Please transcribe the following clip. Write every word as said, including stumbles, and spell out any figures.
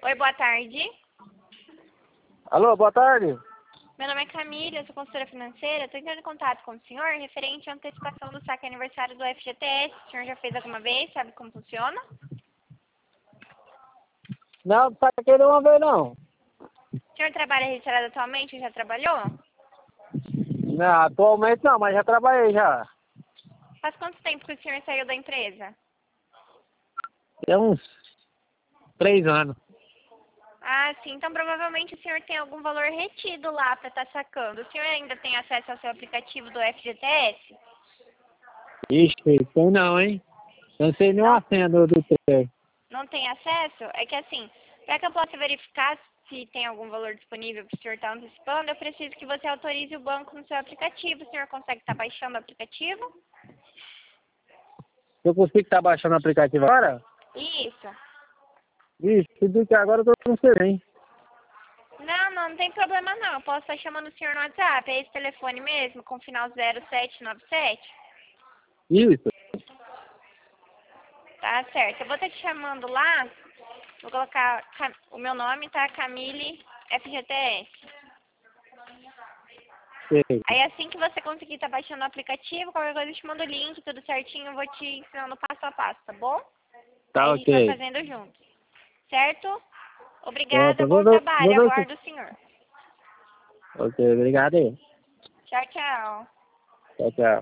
Oi, boa tarde. Alô, boa tarde. Meu nome é Camila, eu sou consultora financeira. Estou entrando em contato com o senhor referente à antecipação do saque aniversário do F G T S. O senhor já fez alguma vez? Sabe como funciona? Não, não tá querendo uma vez não. O senhor trabalha registrado atualmente? Já trabalhou? Não, atualmente não, mas já trabalhei já. Faz quanto tempo que o senhor saiu da empresa? Tem uns três anos. Ah, sim. Então provavelmente o senhor tem algum valor retido lá para estar sacando. O senhor ainda tem acesso ao seu aplicativo do F G T S? Ixi, tem não, hein? Eu não sei nem Não? uma senha do, do trem. Não tem acesso? É que assim, para que eu possa verificar se tem algum valor disponível para o senhor estar antecipando, eu preciso que você autorize o banco no seu aplicativo. O senhor consegue estar baixando o aplicativo? Eu consigo estar baixando o aplicativo agora? Isso. Ixi, tudo que agora eu tô com você, hein? Não, não, não tem problema não. Eu posso estar chamando o senhor no WhatsApp. É esse telefone mesmo, com final zero sete nove sete? Isso. Tá certo. Eu vou estar te chamando lá. Vou colocar Cam- o meu nome, tá? Camille F G T S. Sei. Aí assim que você conseguir estar baixando o aplicativo, qualquer coisa eu te mando o link, tudo certinho, eu vou te ensinando passo a passo, tá bom? Aí Tá a gente vai ok. fazendo junto. Certo? Certo, Obrigada, eu bom vou ver, vou trabalho. ver se... Aguardo o senhor. Ok, obrigado aí. Tchau, tchau. Tchau, tchau.